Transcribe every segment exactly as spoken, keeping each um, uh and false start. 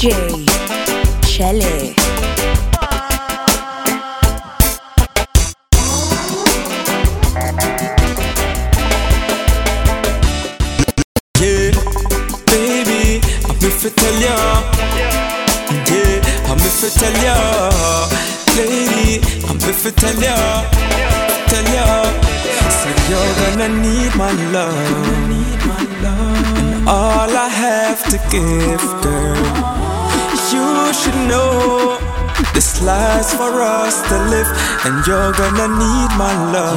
J Shelly. Yeah, baby, I'm if I tell ya. Yeah, I'm if I tell ya. Lady, I'm if I tell ya. Tell ya. Said you're gonna need my love. And all I have to give, girl. You should know this life's for us to live, and you're gonna need my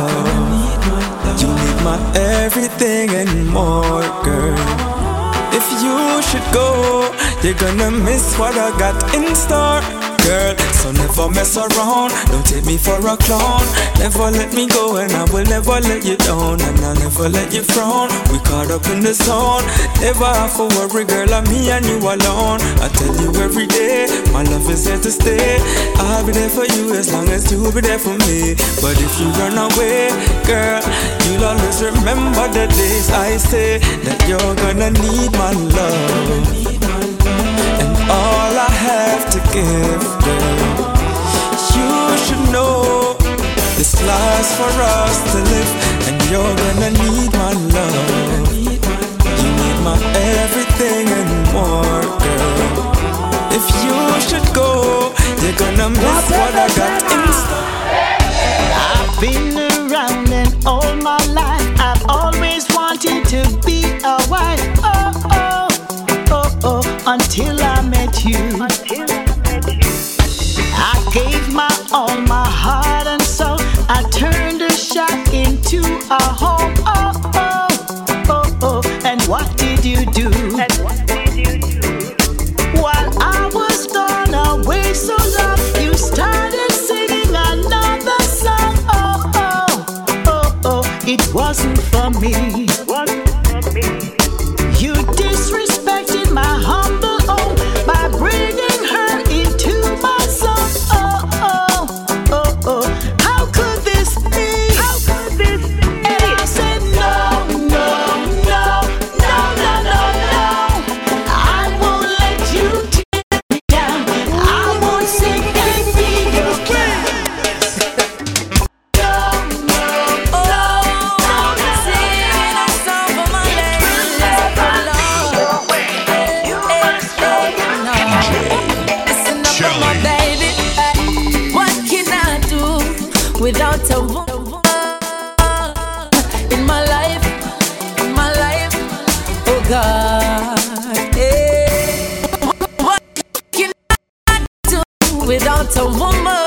love. You need my everything and more, girl. If you should go, you're gonna miss what I got in store, girl. So never mess around, don't take me for a clown. Never let me go and I will never let you down, and I'll never let you frown. We caught up in the zone, never have to worry, girl, I'm me and you alone. I tell you every day, my love is here to stay. I'll be there for you as long as you'll be there for me. But if you run away, girl, you'll always remember the days I say that you're gonna need my love. And all I have to give, girl, you should know this life's for us to live, and you're gonna need my love. You need my everything and more, girl. If you should go, you're gonna miss what I got in store. I've been around and all my life I've always wanted to be a wife. Oh, oh, oh, oh, until I met you. Until I met you. I gave my all, my heart and soul. I turned a shack into a home. Oh, oh, oh, oh. And what did you do? And what did you do? While I was gone away so long, you started singing another song. Oh, oh, oh, oh. It wasn't for me. It wasn't for me. You disrespected my humble home by bringing her into my song. Oh, oh, oh, oh. How could this be? How could this be? And I said no, no, no, no, no, no, no. I won't let you tear me down. I won't sing and be your clown. No, no, no, no, no. Singing a song for my lady. Listen up for my baby. What can I do without a woman in my life? In my life, oh God. Hey. What can I do without a woman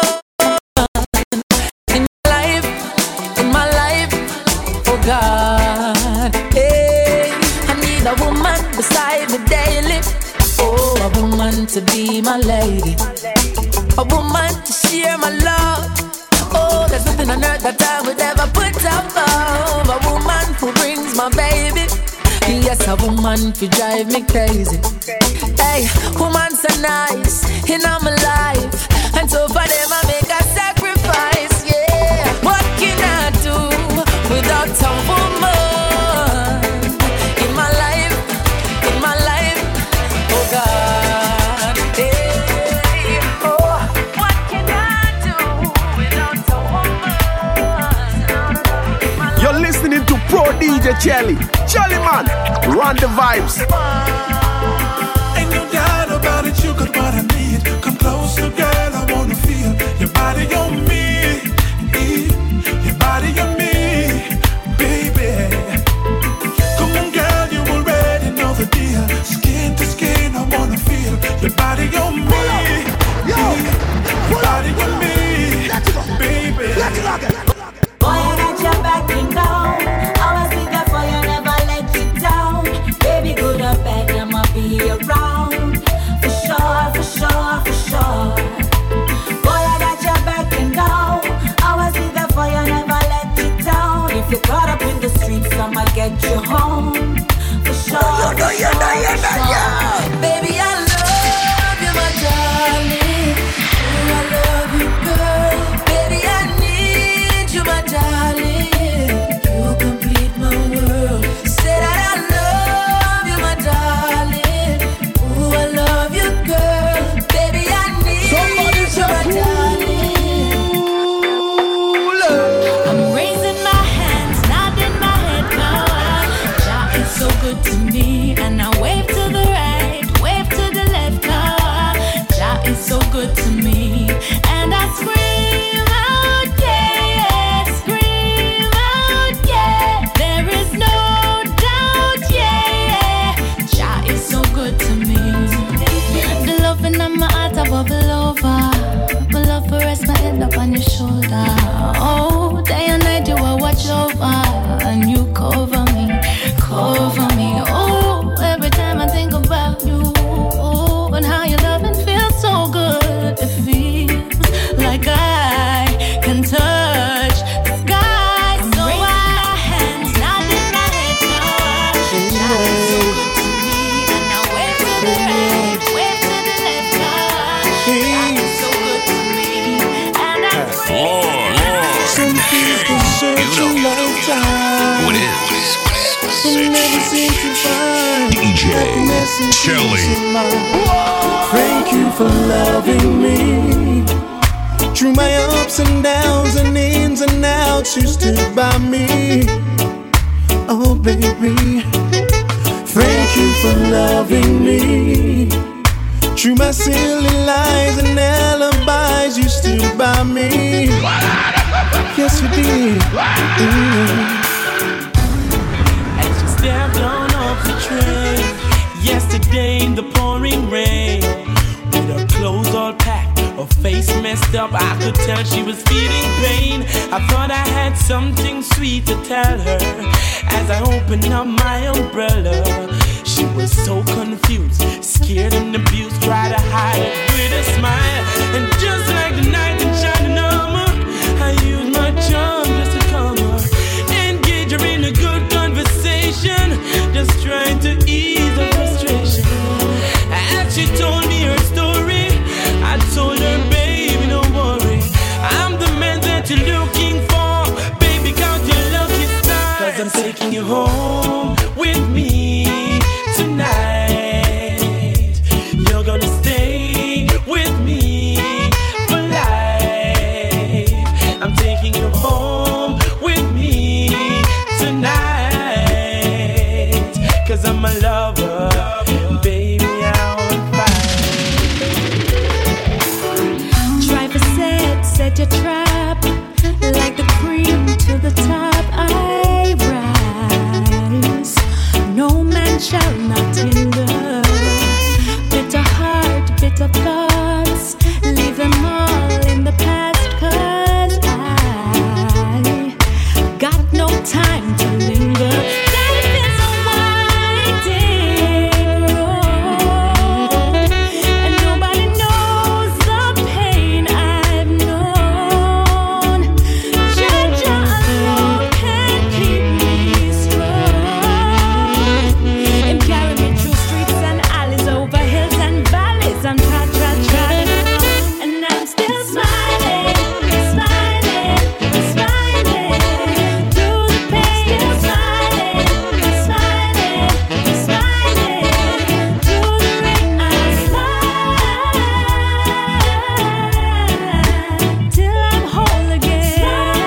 in my life? In my life, oh God. Hey. I need a woman beside me daily. Oh, a woman to be my lady, a woman to share my love. Oh, there's nothing on earth that I would ever put above a woman who brings my baby. Yes, a woman who drive me crazy. Hey, woman so nice in my life, and so for them I make a sacrifice. Yeah, what can I do without a woman in my life? In my life, oh God. Hey, oh, what can I do without a woman in my life? You're listening to Pro D J Chelly. Chelly man, run the vibes. Ain't no doubt about it, you got what I need. Come closer, girl, I wanna feel your body on me. Your body on me, baby. Come on, girl, you already know the deal. Skin to skin, I wanna feel your body on me. Your body on me, baby. Boy, I got your backing down. Always be there for you, never let you down. Baby, good or bad, I'ma be around. For sure, for sure, for sure. Boy, I got your backing down. Always be there for you, never let you down. If you're caught up in the streets, I'ma get you home. For sure, for sure, for sure. Baby, I love you, my darling. Oh, I love you, girl. Baby, I need you, my darling. You complete my world. Say that I love you, my darling. Oh, I love you, girl. to me. And I wave to the right, wave to the left, cause Jah is so good to me. And I scream out, yeah, scream out, yeah. There is no doubt, yeah, Jah is so good to me. The loving in my heart I bubble over. My love for rest my head up on your shoulder. Oh, day and night you will watch over. And you cover me, cover me. Oh, every time I think about you. Oh, and how your loving feels so good. It feels like I can touch the sky. So I hands nodding my head now. Jah is so good to me. And I wave to the right, wave to the left. Jah is so good to me. And I Lord, some people search a lifetime. What is? They never seem to find D J happiness and Chelly. peace in mind. Thank you for loving me. Through my ups and downs and ins and outs, you stood by me. Oh baby, thank you for loving me. Through my silly lies and alibis, you stood by me. Yes you did. Mm. As you stepped on off the train yesterday in the pouring rain, with her clothes all packed, her face messed up, I could tell she was feeling pain. I thought I had something sweet to tell her. As I opened up my umbrella, she was so confused, scared and abused, tried to hide it with a smile. And just like the night in shining armor, I used my charm just to calm her, engage her in a good conversation, just trying to ease her frustration. As she told me her story, I told her, baby, don't worry, I'm the man that you're looking for. Baby, count your lucky stars, cause I'm taking you home with me tonight. You're gonna stay with me for life. I'm taking you home with me tonight, cause I'm a lover, baby, I'm fine. Driver said, set your trap, like the cream to the top I rise. No man shall not hinder. Bitter heart, bitter thoughts, leave them all in the past, cause I got no time to linger. Life is a winding road, and nobody knows the pain I've known. Judge alone can keep me strong. Him carry me through streets and alleys, over hills and valleys, and tra tra tra, and I'm still smiling, smiling, smiling through the pain. Still smiling, smiling, smiling through the rain. I smile till I'm whole again.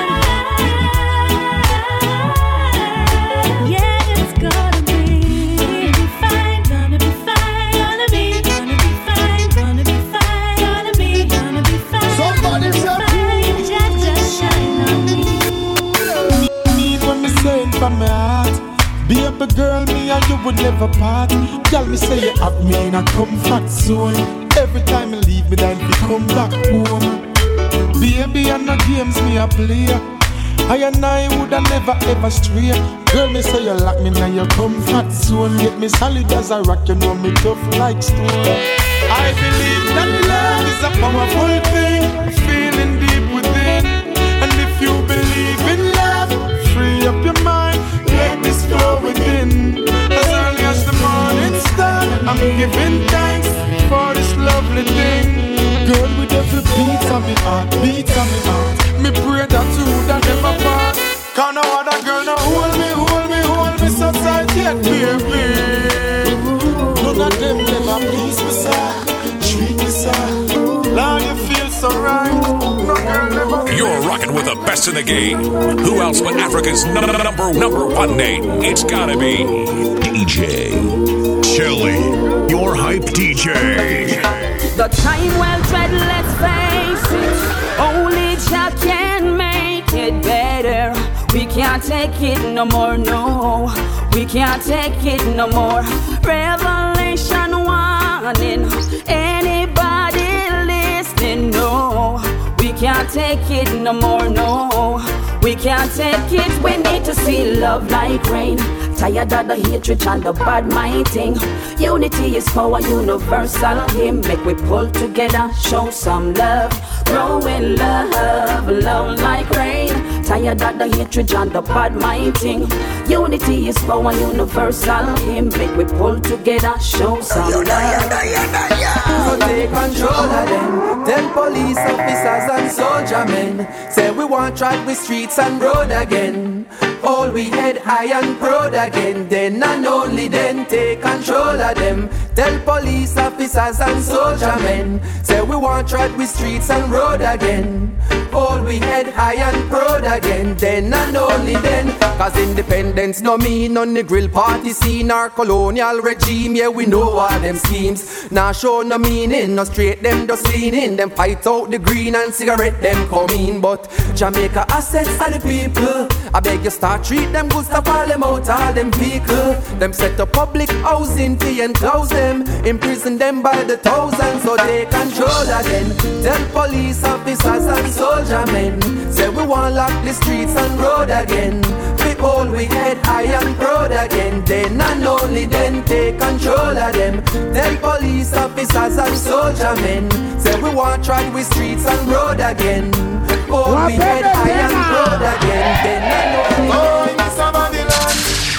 Yeah, it's gonna be fine, gonna be fine, gonna be, gonna be fine, gonna be fine, gonna be, gonna be fine. Somebody say fine, just, just shine on me. Need when me say it from my heart. Be up a girl, me and you would never part. Girl, me say you have me in a comfort zone. Every time you leave me, then we come back home. Baby, and no games me a play. I and I woulda never ever stray. Girl, me say you lock me in your comfort zone. Get me solid as a rock, you know me tough like stone. I believe that love is a powerful thing, feeling deep within. And if you believe in love, free up your mind, let this flow within. As early as the morning star, I'm giving thanks for this lovely thing. Girl, with every beat of me heart, beat of me heart, me pray that you would never part. Cause no other girl no hold me, hold me, hold me so tight yet, baby. None of them never please me, sir, treat me, sir. Lord, you feel so right. No girl never. You're rocking with the best best in the game. Who else but Africa's number number one name? It's gotta be D J Shelly, your hype D J. The time well tread, let's face it. Only Jah can make it better. We can't take it no more, no. We can't take it no more. Revelation warning. Anybody listening? No. We can't take it no more, no. We can't take it. We need to see love like rain. Tired of the hatred and the bad minding. Unity is power, universal hymn. Make we pull together, show some love. Grow in love, love like rain. Tired of the hatred and the bad minding. Unity is power, universal hymn. Make we pull together, show some love. So take control of them. Tell police officers and soldier men. Say we want track with streets and road again. All we head high and proud again. Then and only then take control of them. Tell police officers and soldier men. Say we want track with streets and road again. All we head high and proud again. Then and only then. Cause independence no mean on the grill party scene or colonial regime. Yeah, we know all them schemes. Now show no meaning, no straight them just lean in. Them fight out the green and cigarette them come in. But Jamaica assets are the people. I beg you start treat them good, stop all them out, all them vehicle. Them set up public housing fee and close them. Imprison them by the thousands, so they control again. Tell police officers and soldier men. Say we want lock the streets and road again. We all we head high and proud again. Then and only then take control of them. Tell police officers and soldier men. Say we want track with streets and road again. All we head high and proud again. Then and only oh, in Mister Babylon,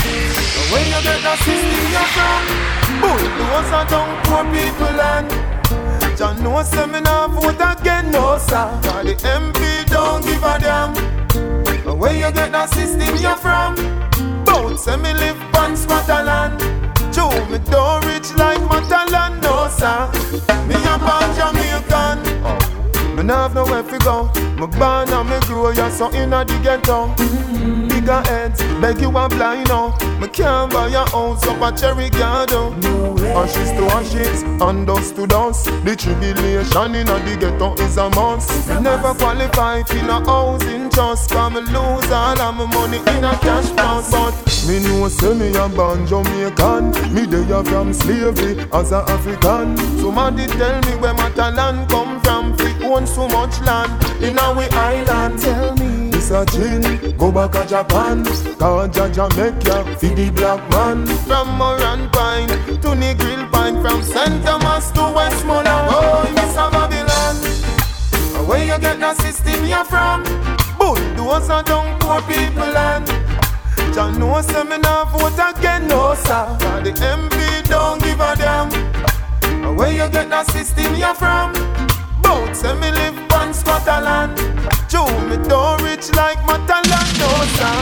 when you get the system you're from, boy, those are down poor people and Jah know say me nah vote again, no sir. Cause the M P don't give a damn. Where you get the system you're from, both say me live on Scotland. Joe, me don't rich like Matalan, no sir. Me a born Jamaican. Me nah have nowhere to go. Me born and me grow, ya so inna the ghetto. Mm-hmm. Bigger heads, beg you a blind now. Me can't buy a house up a Cherry Garden. No ashes to ashes, and dust to dust. The tribulation inna the ghetto is a must. Me never qualify for no housing trust. Cause me lose all of my money in a cash box. But me know say me a born Jamaican. Me dey a from slavery as a African. Somebody tell me where Matalan come from. We own so much land in our island. Tell me this a gin, go back to Japan. Cause Jamaica feed the black man. From Moran Pine to the Grill Pine. From Saint Thomas to Westmoreland. Oh, Mister Babylon, where you get the system you're from? Those are down poor people and Jah know say me nah vote again, no sir. Cause the M P don't give a damn. Where you get the system you're from? Both say me live on Scotland. Joe, me don't rich like Matalan, no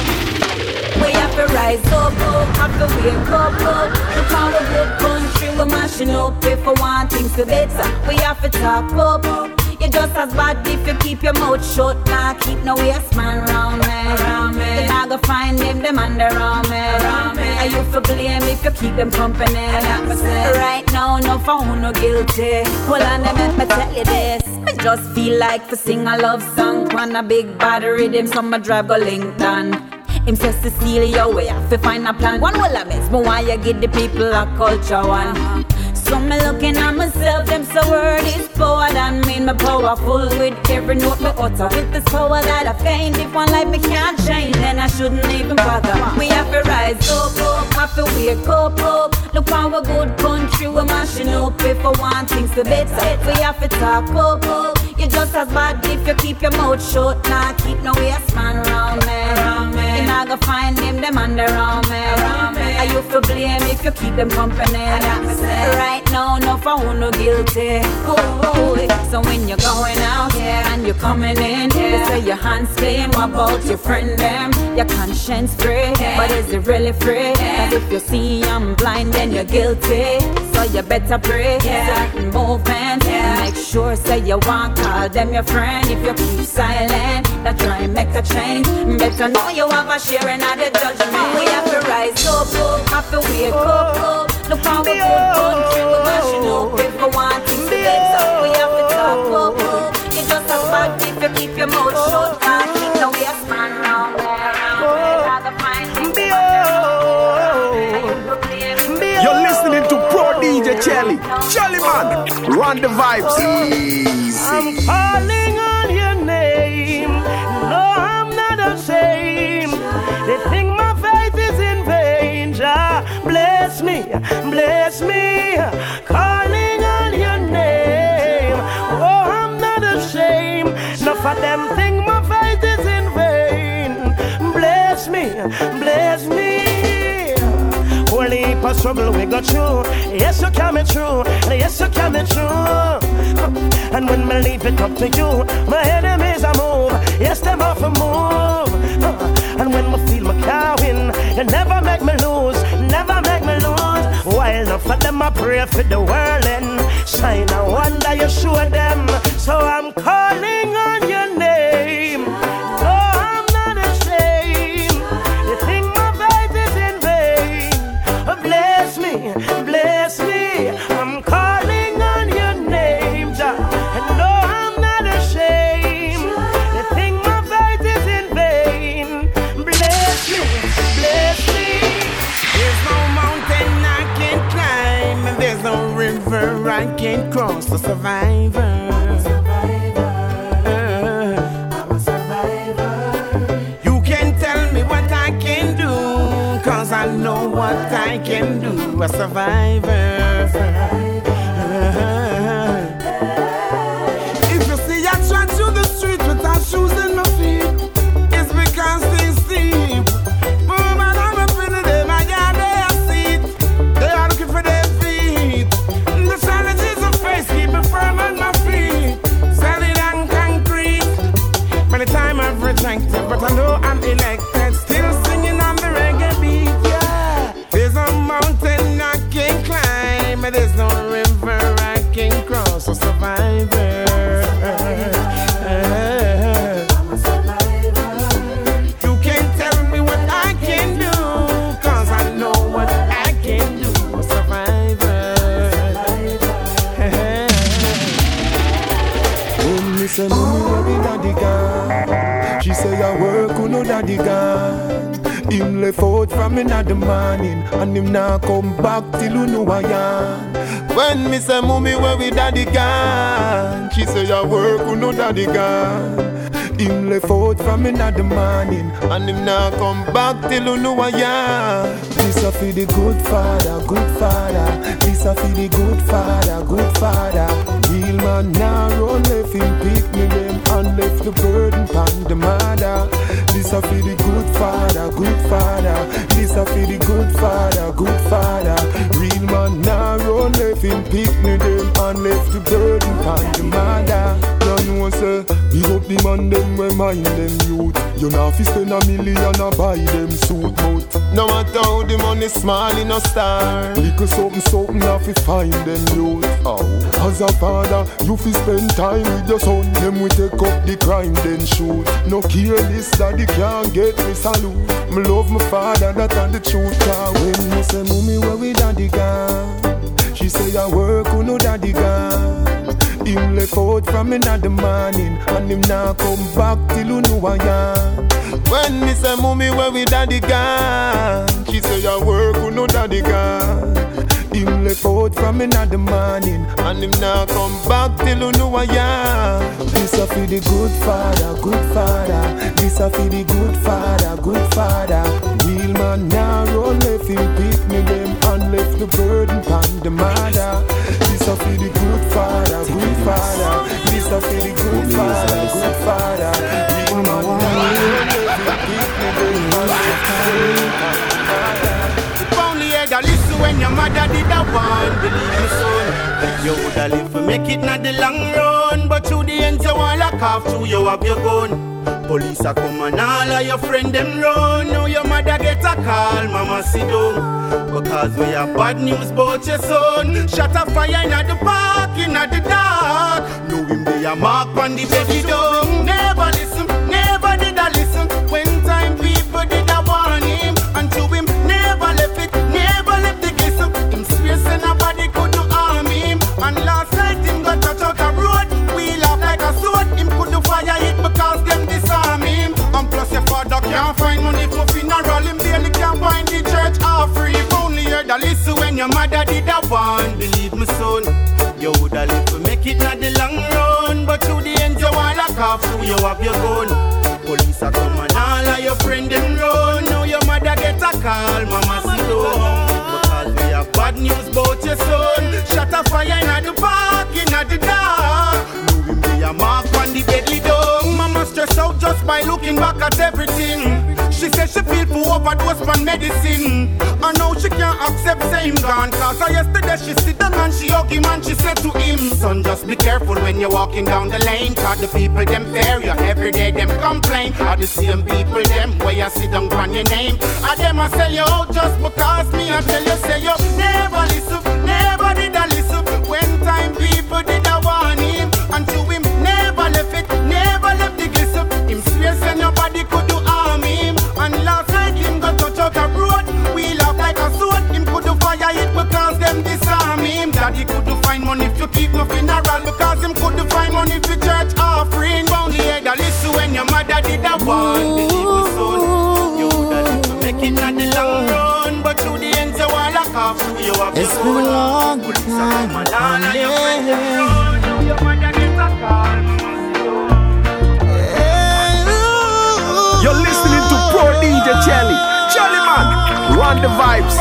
sir. We have to rise up, up, have to wake up, up. Look how a good country we're mashing up. If we want things to better, we have to talk up, up. You're just as bad if you keep your mouth shut. Nah, keep no waste man round me, around me. You're not gonna find them, them under around me, around me. Are you for blame if you keep them company? Right now, no phone, no guilty. Hold on, let me tell you this. I just feel like to sing a love song on a big bad rhythm, so my drive go Lincoln. Him says Cecilia, we have to find a plan. One will I miss, but why you give the people a culture one? So me looking at myself, them so word is power than me. Me powerful with every note me utter. With this power that I gained, if one life me can't change, then I shouldn't even bother. We have to rise up, up, have to wake up, up. Look how a good country we're mashing up. If I want things to better, we have to talk up, up. You're just as bad if you keep your mouth shut. Nah, keep no waste man around me, around me. You're not gonna find them, them under around me, around me. Are you for blame if you keep them company? Right now, no phone, no guilty. Oh, oh. So when you're going out, yeah, and you're coming in, yeah, say your hands clean. What about your friend them? Your conscience free, yeah. But is it really free? Yeah. Cause if you see I'm blind, then you're guilty. So you better pray, yeah. Certain movements, yeah. Make sure sure say you want call them your friend. If you keep silent, that try and make a change. Better know you have a share in the judgment. We have to rise up, have to wake up, up. Look how we good country, we mashing up. If we want things to get up, we have to talk up, up. You just a bad if you keep your mouth shut. Can't keep the waste man round there, round there. Rather find things to You're listening to Pro D J Chelly. Chelly man, run the vibes easy. I'm calling on your name. No, I'm not ashamed. They think my faith is in vain. Jah, bless me, bless me. Calling on your name. Oh, I'm not ashamed. None of them think my faith is in vain. Bless me, bless me. Only heap of struggle we go through. Yes, you can be true. Yes, you can be true. And when me leave it up to you, my enemies are move. Yes, them off a move. And when me feel my car win, you never make me lose. Never make me lose. While enough of them I pray for the world and sign a wonder you show them. So I'm calling on your name. No, I'm not ashamed. You think my faith is in vain. Bless me, bless me. I'm calling on your name, Jah. And no, I'm not ashamed. You think my faith is in vain. Bless me, bless me. There's no mountain I can't climb, and there's no river I can't cross. A survivor. I'm a survivor. I'm a survivor. You can tell me what I can do, 'cause I know what I can do. A survivor. If you see I try through the street without shoes in my feet, it's because they steep. Boom, and I'm up in the day, my yard they are seat. They are looking for their feet. The challenges I face keep me firm on my feet. Solid and concrete. By the time I've rejected, but I know I'm elected. Still singing on the reggae beat, yeah. There's no mountain I can climb, and there's no river I can cross. A survivor. I'm a survivor. You can tell me what I can do, 'cause I know what I can do. A survivor. When me say mommy where me daddy gone, she say I work with no daddy gone. Him left out from me in the morning, and him now come back till you know I am. When me say mommy where we daddy gone, she say I work with no daddy gone. Him left out from me in the morning, and him now come back till you know I am. This a for the good father, good father. This a for the good father, good father. Real man now run left him pick me them and left the burden pon the mother. This a for the good father, good father. This a for the good father, good father. Real man now run left him pick me them and left the burden pon the mother. Don't know say big up the man them we mind them youth. You know fi spend a million and buy them suit mouth. No matter how the money small in a star, little something something have to find them youth. Oh. As a father, you fi spend time with your son. Them we take up the crime then shoot. No careless daddy can't get me salute. Me love my father, that and the truth. Cause when me say mommy where we daddy gone, she say I work with no daddy gone. Him left out from me in the morning, and him now come back till you know I am. When me say mommy where we daddy gone, she say I work with no daddy gone. Him left out from me in the morning, and him now come back till you know I am. This a for the good father, good father. This a for the good father, good father. Real man now run left him pick me them and left the burden pon the mother. This a for the good father, good father. This a for the good father, good father. Real man now run left him pick me them and left the burden pon the mother. Listen when your mother did that one, believe me son. You woulda live to make it not the long run, but through the end you wanna cough through you have your gun. Police a come and all of your friend them run. Now your mother get a call, mama sit down. Because we have bad news about your son. Shot a fire in the park, in the dark. Know him be a mark on the baby down. Never listen, never did I listen. When time people did I warn him. And to him, never left it, never left the glisten. Him swear say nobody could do harm him. And last night him got touch out a road. We laugh like a sword. Him could do fire hit because them disarm him. And plus your father can't find money for funeral. Him barely can't find the church offering. If only heard a listen when your mother did a one. Believe me son, you woulda live to make it not the long run. But to the end you wanna cough through you have your gun. Police a come and all of your friend them run. Now your mother get a call, mama sit down. Because we have bad news about your son. Shot a fire in the park, in the dark. Know him be a mark on the deadly dog. Mama stressed out just by looking back at everything. She said she feel for overdose on medicine. And now she can't accept say him gone. Cause yesterday she sit down and she hug him and she said to him, son, just be careful when you're walking down the lane. Cause the people them fear you, every day them complain. Are the same people them where you sit down on your name. And them I sell you out just because me I tell you say you never listen, never did I listen. When time people did I warn him. And to him never left it, never left the glisten. Him swear say nobody could do harm him. And last night him got touch out a road. We laugh like a sword. Him could do fire it because them disarm him. Daddy could do find money to keep no funeral. Because him could do find money to church offering. Only heard a listen when your mother did a one. Believe me son, you woulda live to make it not the long run. But to the end you wanna cough through you have it's been a long time. All your friends them run. Now your mother get a call. You're listening to Pro D J Chelly. Chelly man, run the vibes.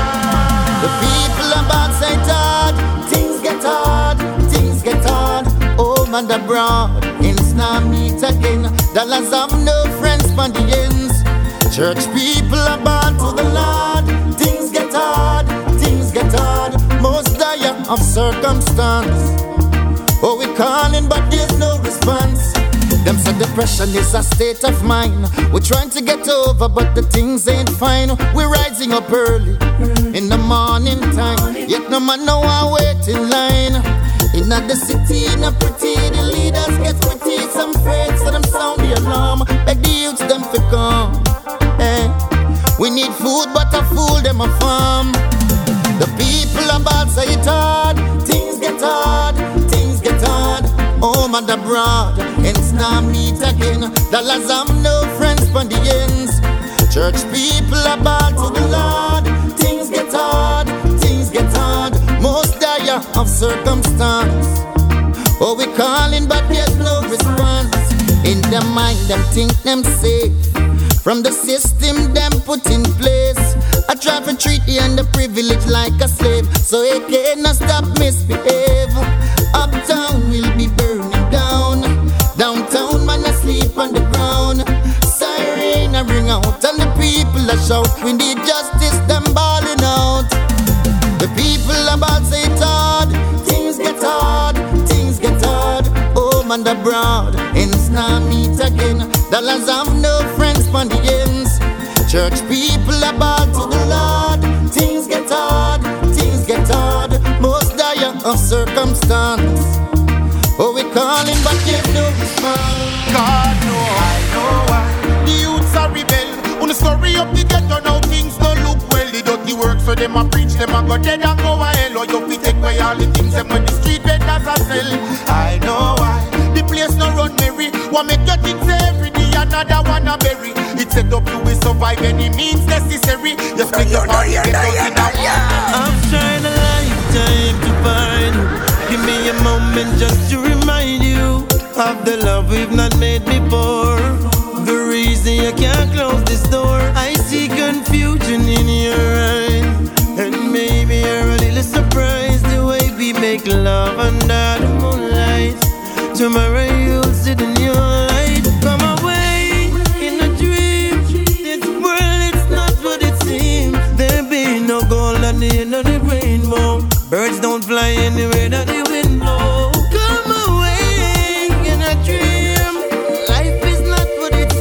The people about say hard, things get hard, things get hard. Home and abroad, ends now meet again. Dollars have no friends for the ends. Church people about to the Lord. Things get hard, things get hard. Most dire of circumstance. Oh, we calling but there's no response. Them said depression is a state of mind. We're trying to get over, but the things ain't fine. We're rising up early in the morning time. Yet no man know I wait in line. In the city, in a pretty, the leaders get pretty. Some afraid, so them sound the alarm. Beg the youths them to come. Hey. We need food, but a fool them a farm. The people about say it hard. Things get hard, things get hard. Home and abroad, ends now meet again. Dollars have no friends for the ends. Church people about to the Lord. Things get hard, things get hard. Most dire of circumstance. Oh, we calling but there's no response. In their mind, them think them safe. From the system them put in place. I try to treat the and the privilege like a slave. So it cannot stop misbehave. Uptown will be burning down. Downtown man asleep on the ground. Siren a ring out and the people a shout. We need justice, them balling out. The people about say it hard. Things get hard, things get hard. Home and abroad, ends now meet again. Dollars have no friends for the ends. Church people about to the Lord. Things get hard, things get hard. Most dire of circumstance. Oh, we calling but there's no response. God know, I know why. The youths are rebel. On the story of the ghetto now things don't look well. The dirty work so them a preach, them a go dead and go a hell. Or you fi take away all the things them when the street vendors a sell. I know why. The place no run merry. One make your things every day, another one a bury. It's set up you will survive any means necessary. You split your body, get out in a I'm trying a lifetime to find. Give me a moment just to remind you of the love we've not made before. The reason you can't close this door. I see confusion in your eyes, and maybe you're a little surprised the way we make love under the moonlight. Tomorrow you'll sit in your light. Come away in a dream. This world, it's not what it seems. There be no gold at the end of the rainbow. Birds don't fly anywhere that the wind blows. Come away in a dream. Life is not what it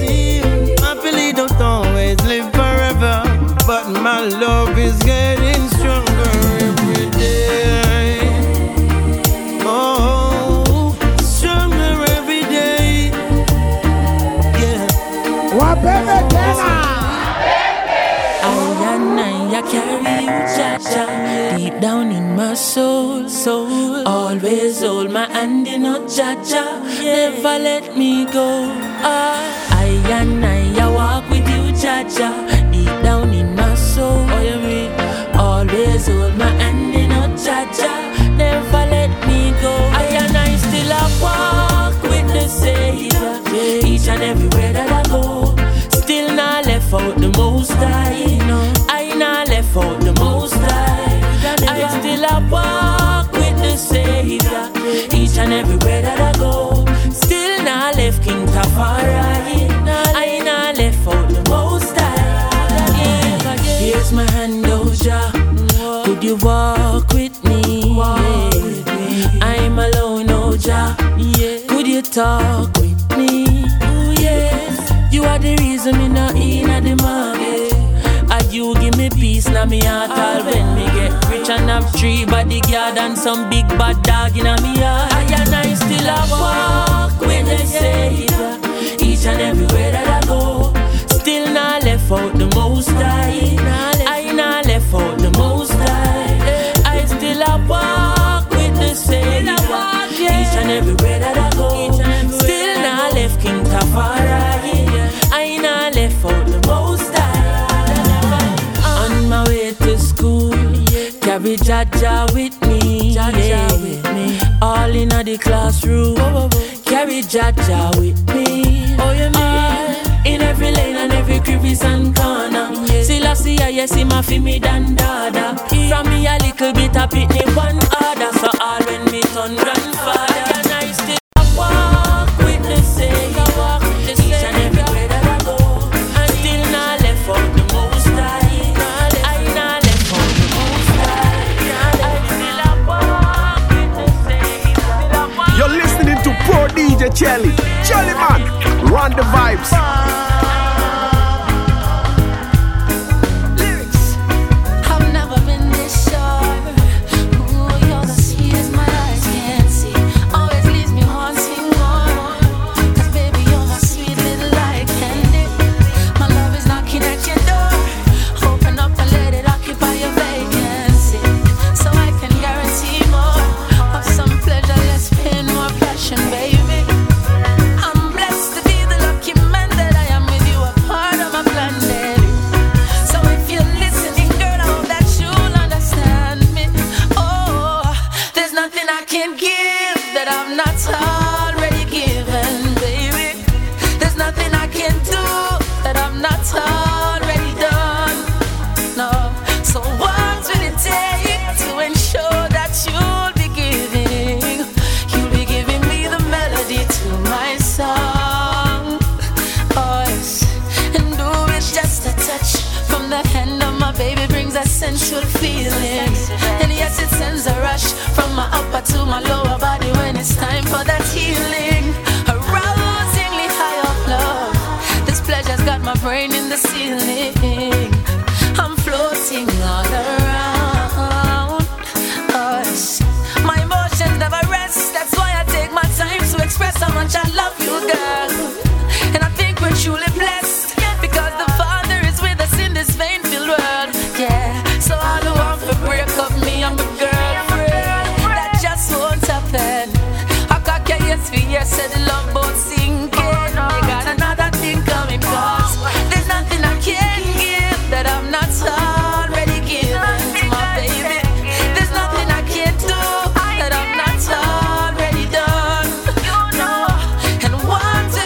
down in my soul, soul. Always hold my hand in a Jaja, never let me go. I, I and I, I walk with you, Jaja, deep down in my soul. Oh, you mean? Always hold my hand in a Jaja, never let me go. I and I still a walk with the Savior, each and everywhere that I go. Still not left out the Most High, I not left out the Most High. I still a walk with the Savior, each and everywhere that I go. Still not left King Tafari, I not left out the Most High. Yeah. Here's my hand, Oja, could you walk with me? Yeah. I'm alone, Oja, yeah. Could you talk with me? Ooh, yes. You are the reason me not in at the market. And you give me peace now me heart all when me get rich and have three bodyguard and some big bad dog in me heart. I and I still a walk with the Savior, each and everywhere that I go. Still not left out the Most High, I not left out the Most High. I still a walk with the Savior, each and everywhere that I go. Still not left King Tafari, I not left out the Most High. On my way to school, carry Jaja with me, Jaja with me. All in the classroom, carry Jaja with me. Oh, you mean? In every lane and every crevice and corner, still I see I yes him a fi me dan dada. From me a little bit a pitney one order, so all when me turn grandfather. And I still walk with the Savior, walk with the Savior, each and everywhere that I go. And still not left out the Most High, I not left out the Most High. I still a walk with the Savior. You're listening to Pro D J Chelly, Chelly man, run the vibes. Essential feeling, and yes, it sends a rush from my upper to my lower body when it's time for that healing. Arousingly high of love, this pleasure's got my brain in the ceiling. I'm floating all around us. My emotions never rest, that's why I take my time to express how much I love you, girl. And I think we're truly blessed because the Father is with us in this vein-filled world. Yeah. So all who want to break up me and my girlfriend, that just won't happen. I can't get yes for years, said the love boat sinking. They got another thing coming, cause there's nothing I can give that I'm not already given to my baby. There's nothing I can't do that I'm not already done. No, and once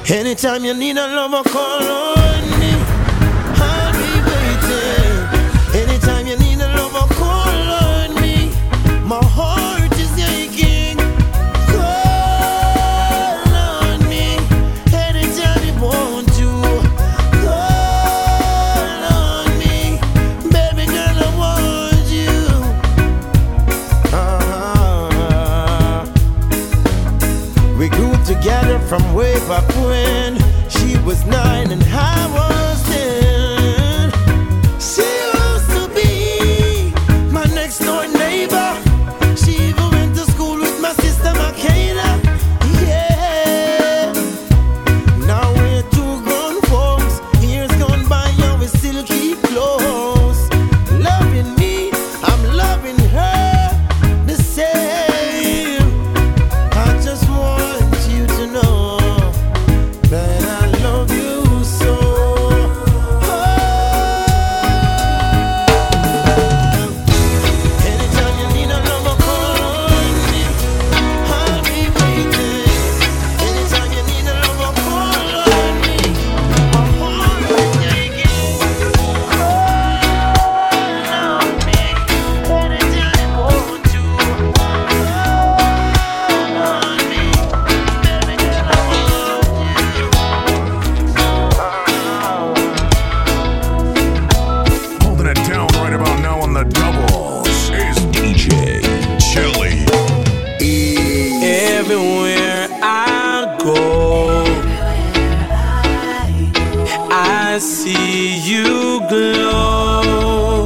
Anytime you need a lover, call on me. I'll be waiting. Anytime you need a lover, call on me. My heart is aching. Call on me. Anytime you want to. Call on me. Baby girl, I want you. Uh-huh. We grew together from way back when she was nine and I was ten. She used to be my next door neighbor. She even went to school with my sister Makayla. Yeah. Now we're two grown folks. Years gone by and we still keep close. Loving me, I'm loving her the same. I just want you to know that I love you so. Oh. Anytime you need a lover, call on me. I'll be waiting. Anytime you need a lover, call on me. My heart is aching. Call on me. Anytime you want to. Call on me. Baby girl, I want Holding it down right about now on the doubles is D J Chili. Everywhere I go, I see you glow.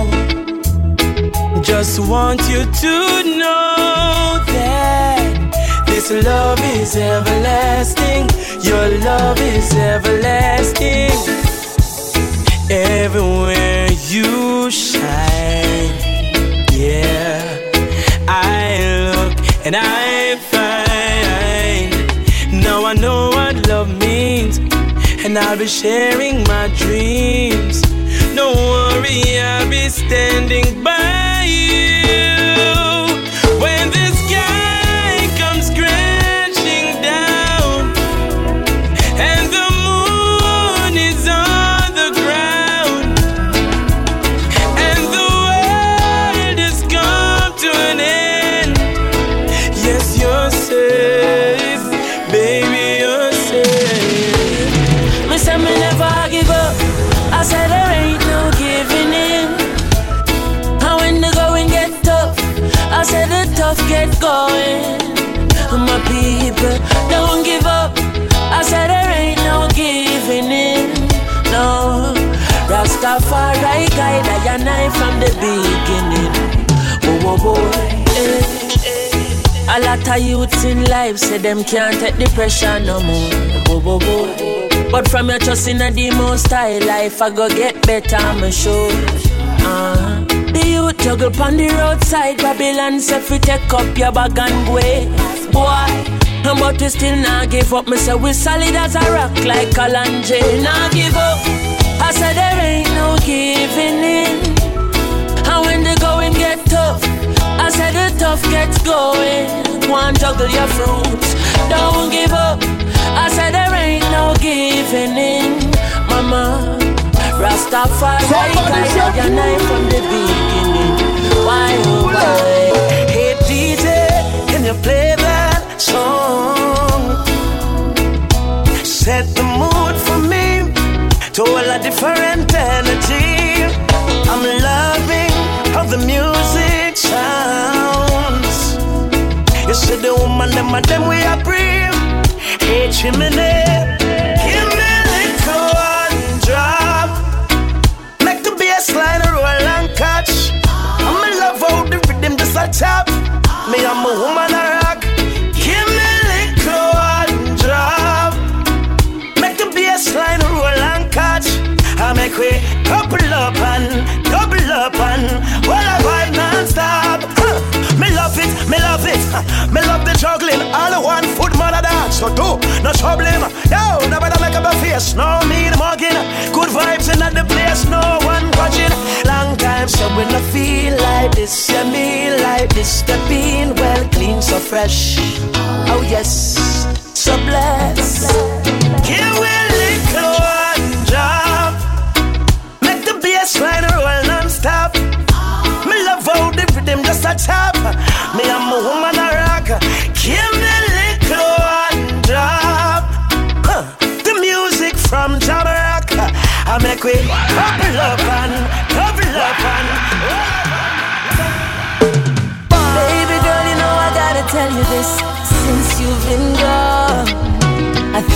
Just want you to know that this love is everlasting. Your love is everlasting. Everywhere you shine, yeah, I look and I find. Now I know what love means, and I'll be sharing my dreams. Don't worry, I'll be standing by you when the sky comes crashing down and the moon is on the ground and the world has come to an end. Yes, you're safe, baby, you're safe. Me say me never give up. I said there ain't no giving in. And when the going get tough, I said the tough get going. My people don't give up. I said there ain't no giving in. No, Rastafari guide I and I from the beginning. Whoa, whoa, whoa. Eh, eh. A lot of youths in life say them can't take the pressure no more. Whoa, whoa, whoa. But from your trust in a the most high life, I go get better, I'm sure. Uh, the youth juggle pon the roadside, Babylon say fi take up your bag and go away. Boy, but we still not give up. Me say we solid as a rock like Kalanje. Not give up. I said there ain't no giving in. And when the going get tough, I said the tough gets going. Go and juggle your fruits, don't give up. I said there ain't no giving in, mama. Rastafari guide your knife from the beginning. Why, oh why? Hey D J, can you play that song? Set the mood for me to all a different energy. I'm loving how the music sounds. You see the woman, them and them we are brave. Hey chimney, give me a little one drop. Make the bass line roll and catch. I'm in love how the rhythm just a tap. Me I'm a woman a rock. Give me a little one drop. Make the bass line roll and catch. I make we couple up and double up and while I vibe non-stop. Huh. Me love it, me love it. Huh. Me love the juggling. All the one foot mother dance. So do no trouble him. Yo, nobody make up a face. No me the mugging. Good vibes in the place. No one watching. Long time so when I feel like this, yeah me like this. Step in well clean so fresh. Oh yes, so blessed.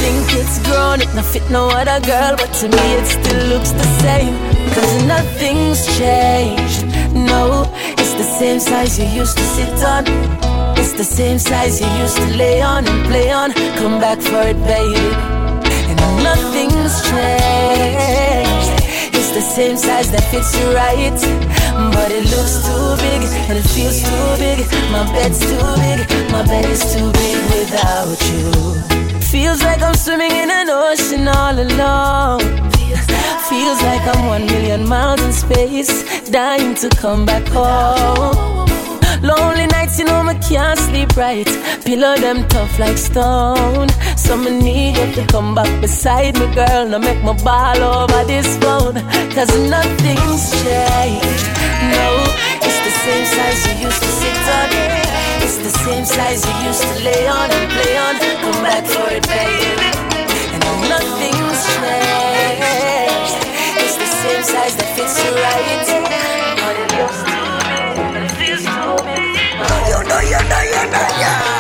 think it's grown, it no fit no other girl, but to me it still looks the same. Cause nothing's changed, no. It's the same size you used to sit on. It's the same size you used to lay on and play on. Come back for it, baby. And nothing's changed. It's the same size that fits you right, but it looks too big and it feels too big. My bed's too big, my bed is too big without you. Feels like I'm swimming in an ocean all alone. Feels like I'm one million miles in space, dying to come back home. Lonely nights, you know me can't sleep right. Pillow them tough like stone. So me need you to come back beside me, girl. Now make my ball over this phone. Cause nothing's changed, no. It's the same size you used to sit on. It's the same size you used to lay on and play on. Come back for it, baby. And nothing's changed. It's the same size that fits you right, but it looks too big, it feels too big. You know, you know, you know, you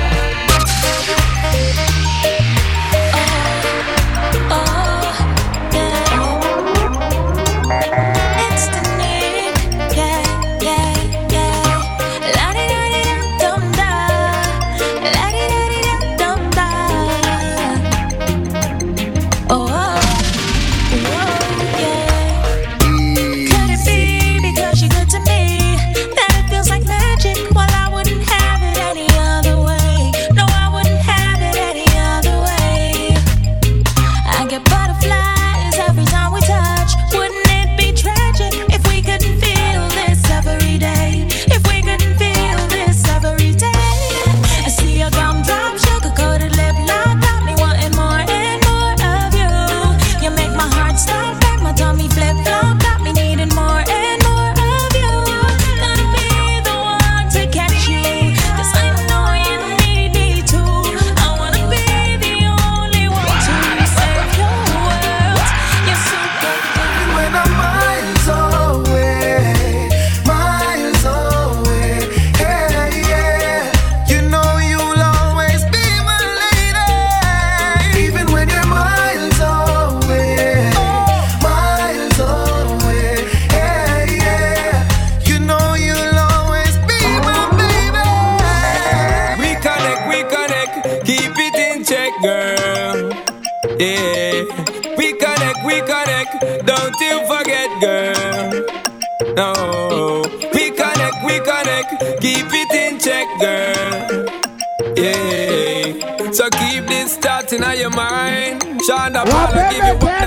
in your mind, Shonda Paul will give you one.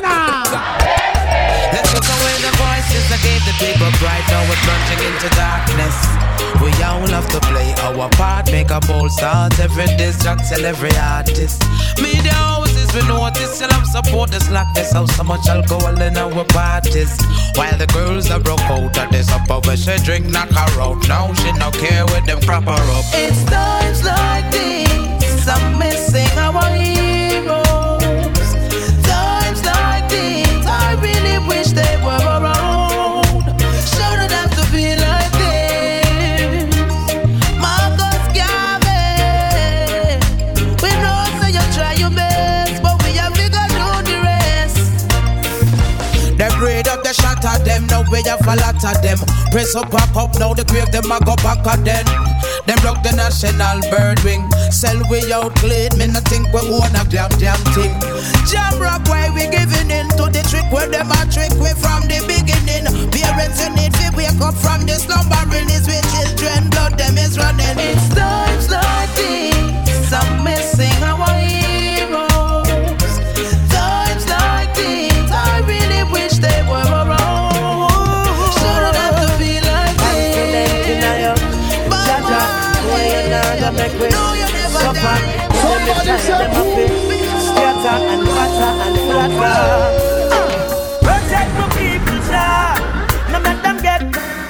Let's look away the voices that gave the people bright. Now we're plunging into darkness. We all have to play our part, make a bold start. Every disc track, tell every artist. Media houses, we notice, still have support the slackness. How so much alcohol in our parties. While the girls are broke out of this up over, she drink, knock her out. Now she no care with them crop her up. It's times like this, I'm missing our heroes. Times like this, I really wish they were around. Shouldn't have to be like this. Marcus Garvey, we know say you try your best, but we have to go do the rest. They braid up the shot at them, now we have a lot of them. Press up, pop up, now the grave them a go back again. Them block the national bird wing. Sell we out clean, me no think we own a damn damn thing. Jam rock why we giving in to the trick where them a trick we from the beginning. Parents you need to wake up from the slumbering is with children, blood them is running. It's times like this, I'm missing our heroes. Times like this, I really wish they were around. Shouldn't have to be like this. Make we suffer. Somebody say scatter and batter and flatter. Protect my people, child. No let them get.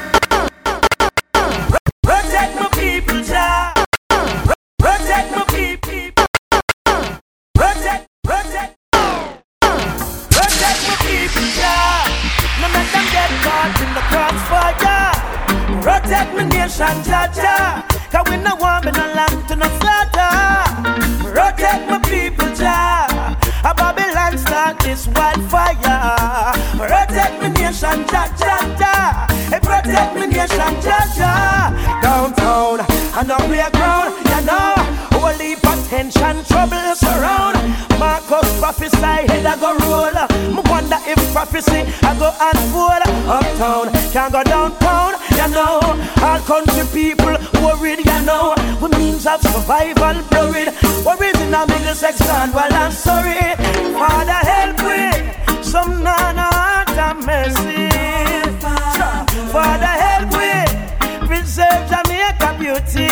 Protect my people, child. Protect my people. Protect, protect. Protect my people, child. No let them get caught in the crossfire. Protect my nation, cha cha. Cause we no want me no land to no slaughter. Protect my people, child. this wildfire. Protect me nation, ja, ja, ja. Hey, protect me nation, ja, ja. Downtown, and up the ground, you know. Whole heap of tension, trouble surround. Marcus prophesy, head I go roll. Me wonder if prophecy I go unfold. Uptown, can't go downtown, you know. All country people worried, you know. We means of survival blurred. Worries in a middle section, well I'm sorry. Father help me, some nana heart and mercy. Father help me, preserve Jamaica beauty.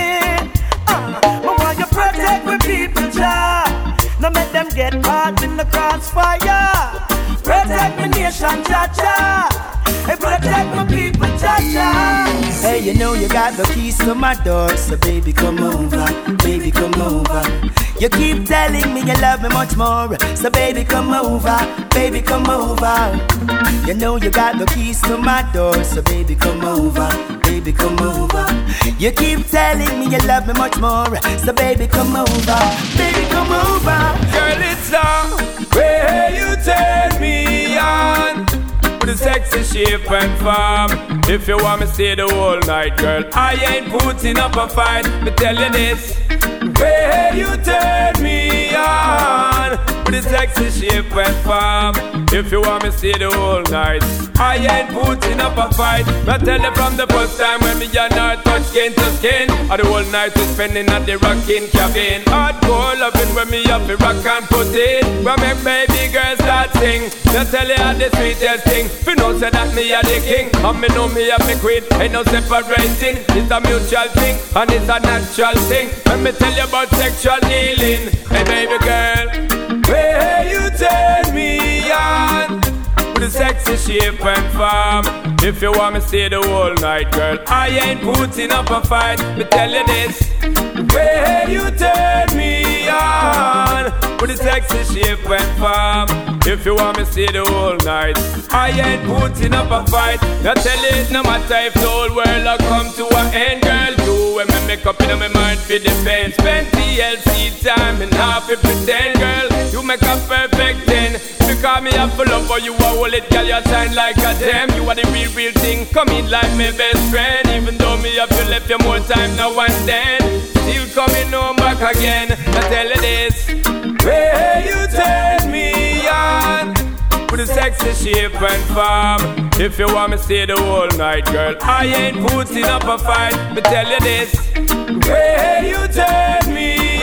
uh, But want you protect my people, Jah. Now make them get caught in the crossfire. Protect my nation, Jah, Jah. Hey, protect my people, Jah, Jah. Hey, you know you got the keys to my door, so baby come over, baby come over. You keep telling me you love me much more, so baby come over, baby come over. You know you got the keys to my door, so baby come over, baby come over. You keep telling me you love me much more, so baby come over, baby come over. Girl, it's now where you turn me on with a sexy shape and form. If you want me stay the whole night, girl, I ain't putting up a fight. Me tell you this, where you turn me on with a sexy shape and form. If you want me stay the whole night, I ain't putting up a fight. Me tell you from the first time when me and her touch skin to skin, or the whole night we spending at the rocking cabin. Hardcore loving when me up the rock and put it. When make baby girl start sing, me tell you how the sweetest thing. You know say that me a the king, and me know me a me queen. Ain't no separating, it's a mutual thing, and it's a natural thing. When me tell you about sexual healing, hey baby girl, where you turn me on with a sexy shape and form. If you want me stay the whole night, girl, I ain't putting up a fight. Me tell you this, where you turn me on with a sexy shape and form. If you want me stay the whole night, I ain't putting up a fight. I tell it no matter if the whole world will come to an end, girl. You when me make up in my mind for defense. Spend T L C time and half it pretend, girl. You make a perfect ten. Because me have full up for you, I hold it, girl. You shine like a gem. You are the real, real thing. Come in like my best friend. Even though me have you left you more time now and then, still coming home back again. I tell you this, where you turn me on with a sexy shape and form. If you want me stay the whole night, girl, I ain't putting up a fight. But tell you this, where you turn me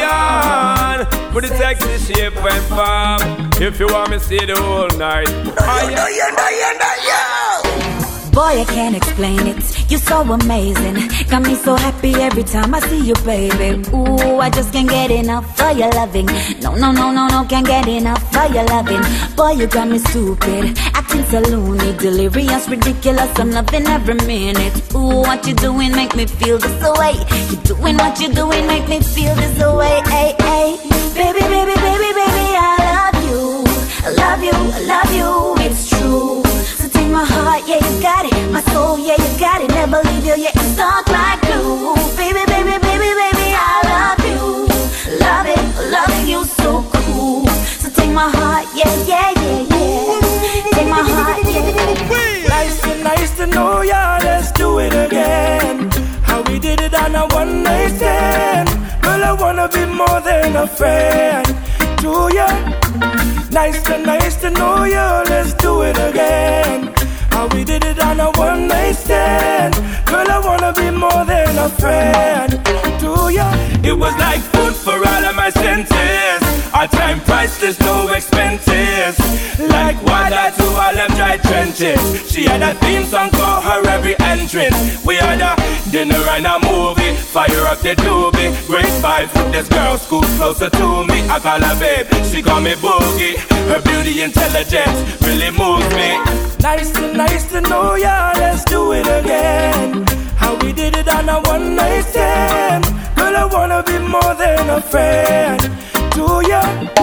on with a sexy shape and form. If you want me stay the whole night, I ain't. No, you know, you know, you. Boy, I can't explain it. You're so amazing. Got me so happy every time I see you, baby. Ooh, I just can't get enough of your loving. No, no, no, no, no, can't get enough of your loving. Boy, you got me stupid, acting so loony, delirious, ridiculous. I'm loving every minute. Ooh, what you doing make me feel this way. You doing what you doing make me feel this way. Hey, hey, baby, baby, baby, baby, I love you. I love you, I love you, it's true. My heart, yeah, you got it. My soul, yeah, you got it. Never leave you, yeah, it's stuck like glue. Baby, baby, baby, baby, I love you. Love it, loving you so cool. So take my heart, yeah, yeah, yeah, yeah. Take my heart, yeah. Nice to, nice to know ya, let's do it again. How we did it on a one night stand. Girl, I wanna be more than a friend to ya. Nice to, nice to know ya, let's do it again. How we did it on a one night stand. Girl, I wanna be more than a friend to ya. It was like food for all of my senses. Our time priceless, no expenses. Like water to all them dry trenches. She had a theme song for her every entrance. We had a dinner and a movie. Fire up the doobie. Great vibes with this girl, scoot closer to me. I call her babe, she call me Boogie. Her beauty intelligence really moves me. Nice to, nice to know ya, let's do it again. How we did it on a one night stand. Girl, I wanna be more than a friend to ya.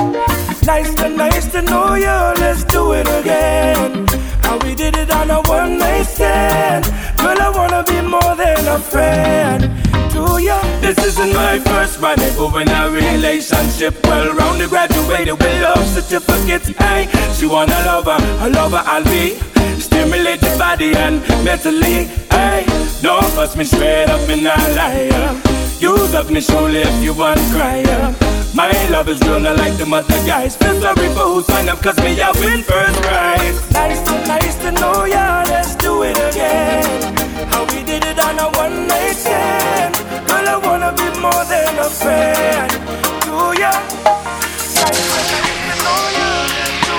Nice to, nice to know ya, let's do it again. How we did it on a one night stand. Girl, I wanna be more than a friend to ya. The This isn't my first rendezvous in a relationship. Well rounded, graduated with love certificates. Hey, she want a lover, a lover I'll be. Stimulate the body and mentally. Hey, don't fuss me straight up in a liar. Use up me surely if you want crier. My love is real, not like the other guys. Feel sorry for who signed up, cause me I win first prize. Nice to, nice to know ya, let's do it again. How we did it on a one night stand. Girl, I wanna be more than a friend to ya. Nice to, nice to know ya, let's do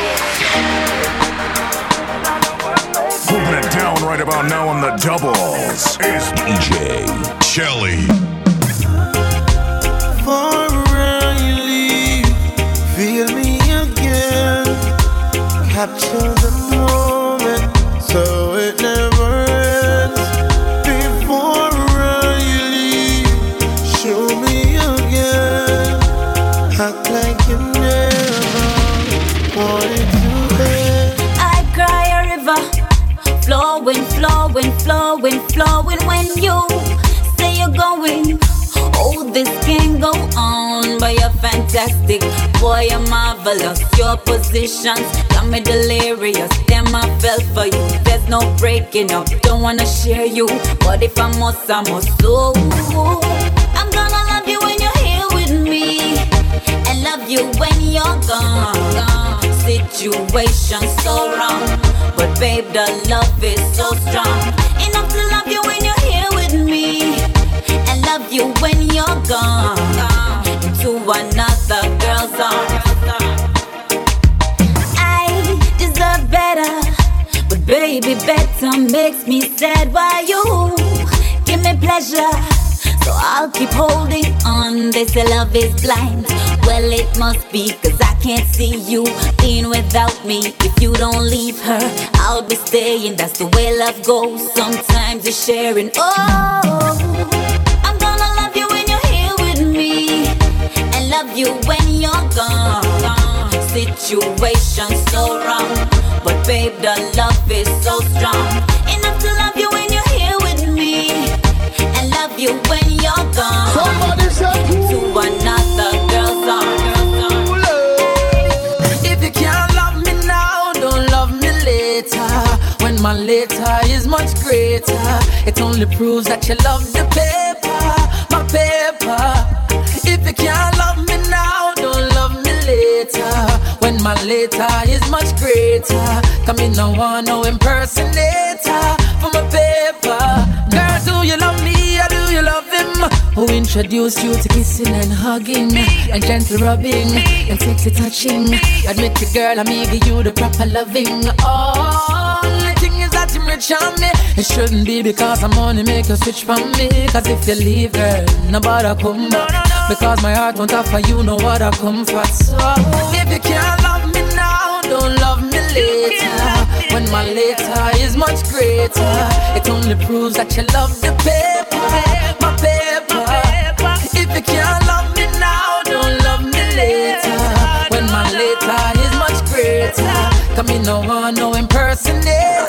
it again. Moving it down right about now on the doubles is D J Shelly. Feel me again, capture the moment so it never ends. Before you leave, show me again, act like you never wanted to end. I cry a river, flowing, flowing, flowing, flowing. When you say you're going, oh, this can't go on, but you're fantastic. Boy, you're marvelous. Your positions got me delirious. Damn, I fell for you. There's no breaking up. Don't wanna share you, but if I must, I must. So I'm gonna love you when you're here with me, and love you when you're gone. Situation so wrong, but babe, the love is so strong. Enough to love you when you're here with me, and love you when you're gone, into another girl's arms. I deserve better, but baby, better makes me sad. Why you give me pleasure, so I'll keep holding on. They say love is blind. Well, it must be, cause I can't see you in without me. If you don't leave her, I'll be staying. That's the way love goes. Sometimes you're sharing. Oh, I'm gonna love you when you're here with me, and love you when you're gone. Situation so wrong, but babe, the love is so strong. Enough to love you when you're here with me, and love you when you're gone. Somebody said to another girl's arms. If you can't love me now, don't love me later. When my later is much greater, it only proves that you love the paper, my paper. If you can't love me now, don't love me later. When my later is much greater, come in no one, no impersonator for my paper. Girl, do you love me or do you love him? Who introduced you to kissing and hugging, me, and gentle rubbing, me, and sexy touching? Me. Admit it, girl, I'm give you the proper loving. Oh, the thing is that you rich on me. It shouldn't be because I'm money make you switch from me. Cause if you leave, girl, nobody come back. No, no, no. Because my heart won't offer you no other comfort. So if you can't love me now, don't love me later. When my later is much greater, it only proves that you love the paper, my paper. If you can't love me now, don't love me later. When my later is much greater, come in no one, no impersonator.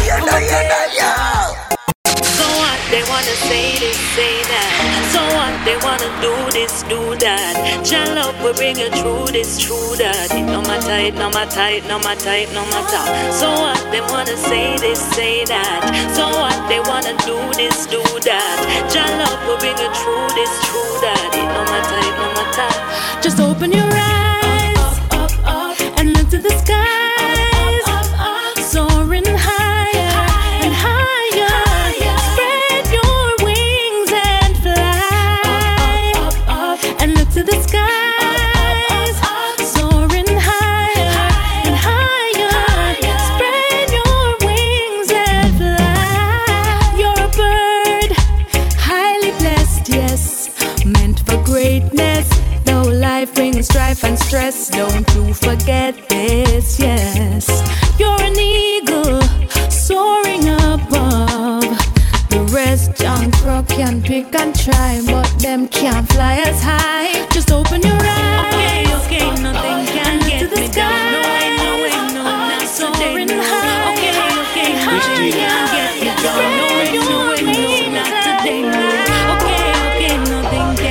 So what they wanna say this, say that. So what they wanna do this, do that. Your love will bring you through this, true that. It no matter, it no matter, it no matter, it no matter. So what they wanna say this, say that. So what they wanna do this, do that. Your love will bring you through this, true that. It no matter, it no matter. Just open your eyes up, up, up, up, and look to the skies. Soaring higher and higher. Spread your wings and fly up, up, up, and look to the skies. Soaring higher and higher. Spread your wings and fly. You're a bird, highly blessed, yes, meant for greatness. Though life brings strife and stress, don't you forget this, yes. You're an eagle, soaring above. The rest junk rock can pick and try, but them can't fly as high. Just open your eyes. Okay, okay, nothing can get me down. No way, no way, no, not soaring today, no. high. Okay, okay, Which nothing can get me down. No way, no way, no, not today, no. Okay, okay, nothing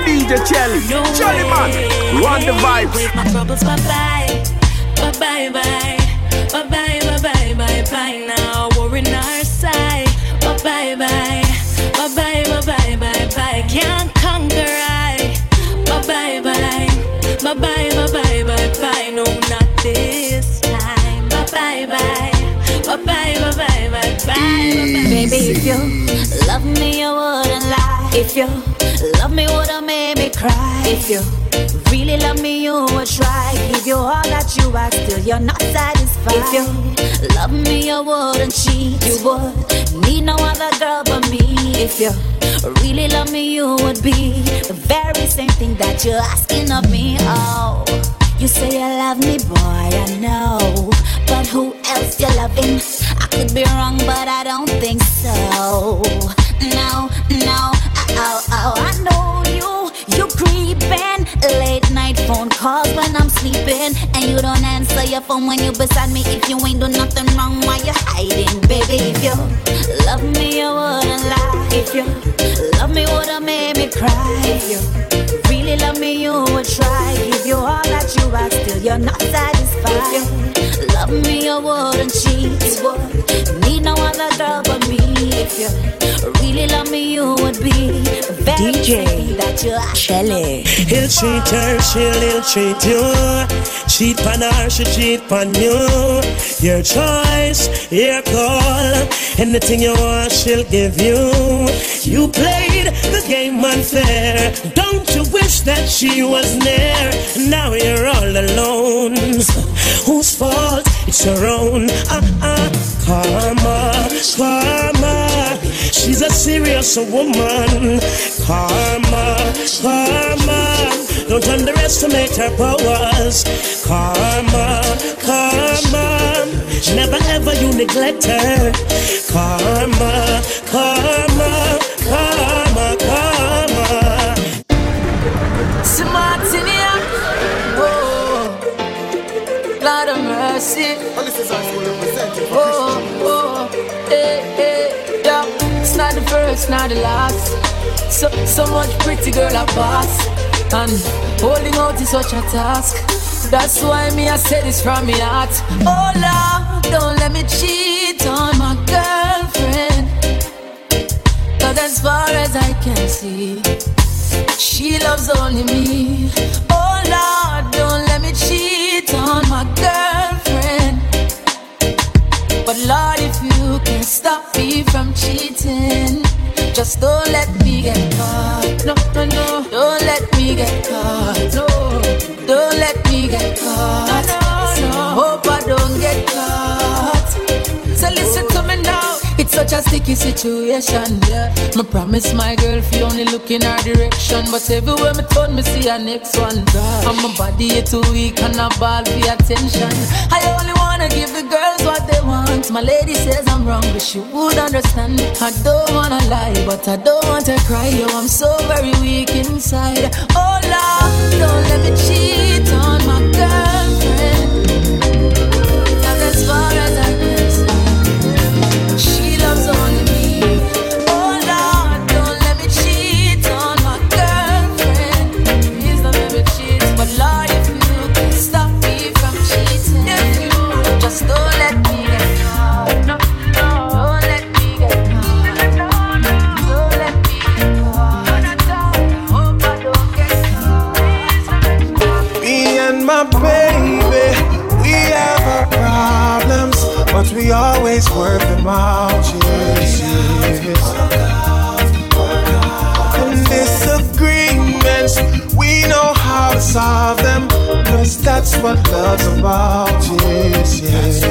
D J Chelly, No Chelly man, way. run the vibes. My troubles bye bye, bye bye bye, bye bye bye bye bye bye. Now we're in our side, bye bye bye, bye bye bye bye bye bye. Can't conquer I, bye bye bye, bye bye bye bye bye bye. No, not this time, bye bye bye, bye bye bye bye bye bye. Baby, if you love me, you wouldn't lie. If you love me, would've made me cry. If you really love me, you would try. Give you all that you ask, still you're not satisfied. If you love me, you wouldn't cheat. You would need no other girl but me. If you really love me, you would be the very same thing that you're asking of me. Oh, you say you love me, boy, I know. But who else you loving? I could be wrong, but I don't think so. No, no, oh, oh, I know you. You creeping, late night phone calls when I'm sleeping, and you don't answer your phone when you beside me. If you ain't do nothing wrong, why you hiding, baby? If you love me, you wouldn't lie. If you love me, would've made me cry. If you really love me, you would try. Give you all that you ask, still you're not satisfied. If you love me, you wouldn't cheat. You would need no other girl but me. If you really love me, you would be the very D J thing that you ask. Shelly. He'll treat her, she'll ill treat you. Cheat pan her, she cheat pan you. Your choice, your call. Anything you want, she'll give you. You played the game unfair. Don't you wish that she was near? Now you're all alone. Whose fault? It's your own. Uh-uh. Karma, karma. She's a serious woman. Karma, karma. Don't underestimate her powers. Karma, karma. Never ever you neglect her. Karma, karma, karma, karma. Smartinia, oh, Lord of mercy. Oh, oh, hey, hey, yeah. It's not the first, not the last. So, so much pretty girl I pass, and holding out is such a task. That's why me I say this from my heart. Oh Lord, don't let me cheat on my girlfriend. 'Cause as far as I can see, she loves only me. Oh Lord, don't let me cheat on my girlfriend. But Lord, if you can stop me from cheating, just don't let me get caught. No, no, no, don't let me get caught. No, don't let me get caught. No, no, hope I don't get caught. So listen to me now. It's such a sticky situation, yeah. Me promise my girl if you only look in her direction, but everywhere me turn, me see her next one. And my body is too weak and I ball for attention. I only wanna give the girls what they want. My lady says I'm wrong, but she would understand. I don't wanna lie, but I don't want to cry. Yo, I'm so very weak inside. Oh Lord, don't let me cheat on my girlfriend. And as far as I can see, she loves only me. Oh Lord, don't let me cheat on my girlfriend. Please don't let me cheat. But Lord, if you can stop me from cheating, if you just don't let me get caught. No, no, don't let me get caught. No, no, don't let me get caught. I hope I don't get caught. Me and my baby, we have our problems, but we always work them out, yes, yes. And disagreements, we know how to solve them, cause that's what love's about, yes, yes.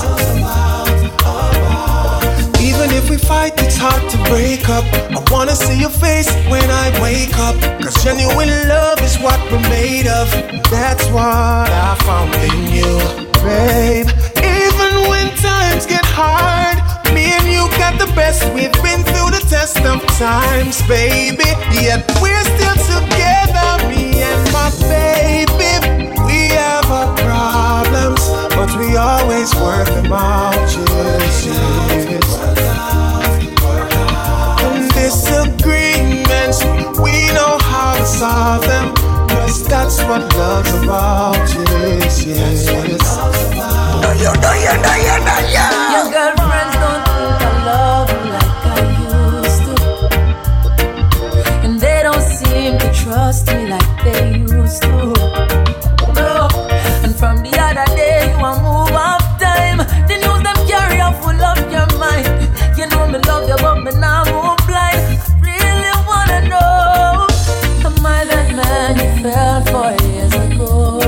Even if we fight, it's hard to break up. I wanna see your face when I wake up, cause genuine love is what we're made of. That's what I found in you, babe. Even when times get hard, me and you got the best. We've been through the test of times, baby. Yet we're still together, me and my baby. We have our problems, but we always work them out, yes, yes. And disagreements, we know how to solve what love's about, yes, yes. Do you, do you, do you, do you? Your girlfriends don't think I love you like I used to, and they don't seem to trust me like they used to. No, and from the other day you a move off time. The news them carry up full of your mind. You know me love you, but me now move blind. I really wanna know, am I that man you fell for years ago?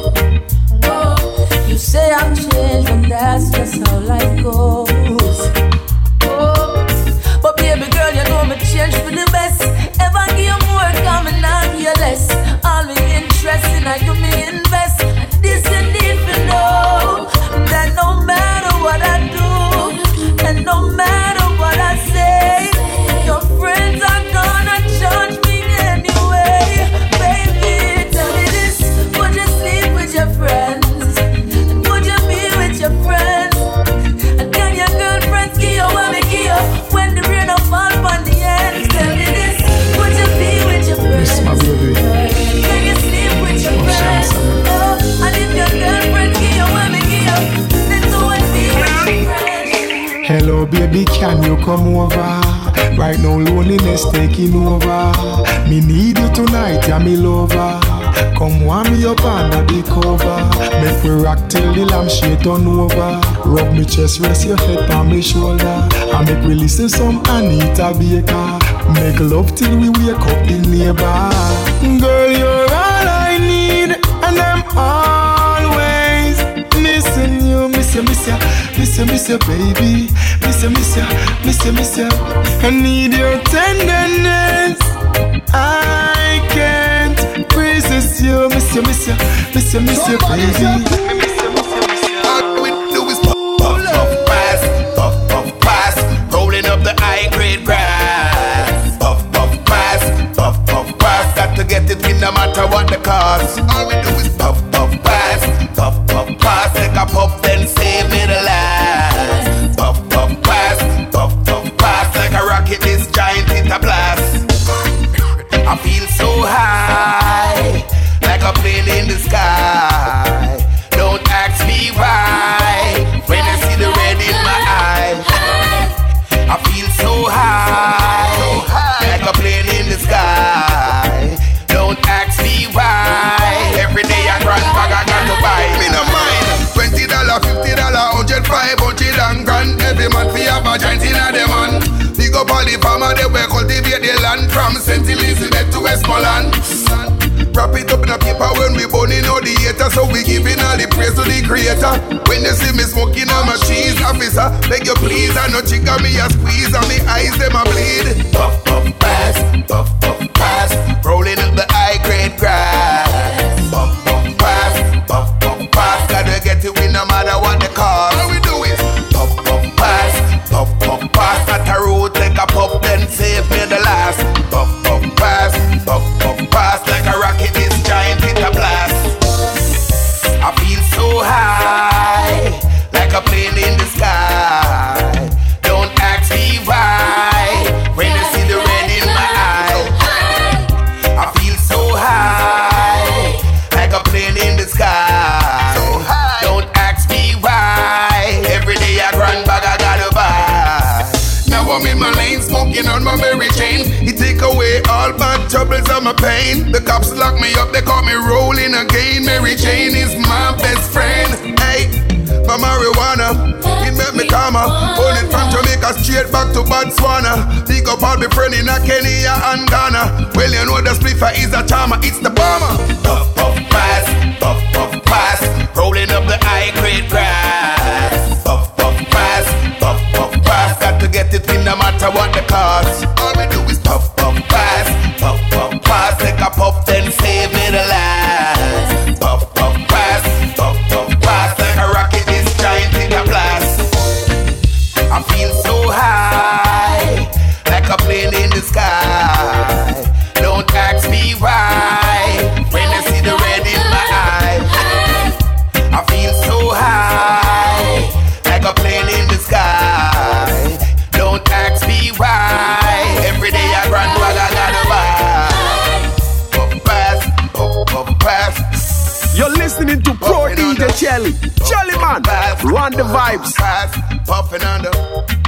Oh, you say I'm changed, but that's just how life goes. Oh, but baby girl, you know me change for the best. Ever give more, come and not give less. All me interest in, I do me invest. This you need to know, that no matter what I do, and no matter what I say, your friends are gonna judge me anyway. Baby, tell me this, would you sleep with your friends? And would you be with your friends? And can your girlfriends give you what me give you when the rain don't fall on the ends? Tell me this, would you be with your friends? Can you sleep with your friends? Oh, and if your girlfriends give you what me give you, then do it be with your friends. Hello baby, can you come over? Right now loneliness taking over. Me need you tonight, yeah me lover. Come warm me up under the cover. Make we rock till the lampshade turn over. Rub me chest, rest your head on me shoulder. I make we listen some Anita Baker. Make love till we wake up the neighbor. Girl, you're all I need, and I'm always missing you. Miss you, miss you, miss you, miss you, baby. Miss you, miss you, miss you, miss you. I need your tenderness. I can't resist you. Miss you, miss you, miss you, miss you, baby. All we do is puff, puff, puff, pass, puff, puff, pass, rolling up the high grade grass. Puff, puff, pass, puff, puff, pass. Got to get it in no matter what the cost. All we do is puff, puff, pass, puff, puff, pass. Take a puff, then save me the last. Puff, puff, pass, puff, puff, pass. Like a rocket, this giant hit a blast. I feel so high, like a plane in the sky. Don't ask me why, when I see the red in my eye. I feel so high, like a plane in the sky. Don't ask me why, every day I run back, I got to buy. Me no mind, twenty dollars, fifty dollars, hundred, five hundred and grand. Every month we have a giant in a demand. Big up all the farmer, they will cultivate the land from Saint Elizabeth to Westmoreland. Wrap it up in a paper when we burning all the haters, so we giving all the praise to the creator. When you see me smoking on my cheese, officer, beg you please, I know chick on me a squeeze, and me eyes them a bleed. Puff, puff, pass, puff, puff, pass, rolling up the high grade grass. Puff, puff, pass, puff, puff, pass, gotta get it win no matter what the cost. All we do is puff, puff, pass, puff, puff, pass, at a road, take a puff, then save me the last. Puff, puff, pass, puff, puff, pass, like a rocket, this giant hit a blast. I feel so high, like a plane in the sky. Don't ask me why, when you see the red in my eye. I feel so high, like a plane in the sky. Don't ask me why, every day I run back, I gotta buy. Now I'm in my lane, smoking on my Mary Jane. It take away all bad troubles and my pain. The cops lock me up, they call me rolling again. Mary Jane is my best friend. Hey, my marijuana, it make me calmer. Hold it from Jamaica straight back to Botswana. Big up all my friend in Kenya and Ghana. Well, you know the spliffer is a charmer, it's the bomber. Puff, puff, pass, puff, puff, pass, rolling up the high grade grass. Puff, puff, pass, puff, puff, pass, got to get it in no matter what the cost. All we do is puff, puff, pass, puff, puff, pass, take a puff, then save me the last. Puff, puff, pass, puff, puff, pass, like a rocket, this giant in a blast. I feel so high, like a plane in the sky. Don't ask me why, Chelly, Chelly man, run the vibes. Puffing on the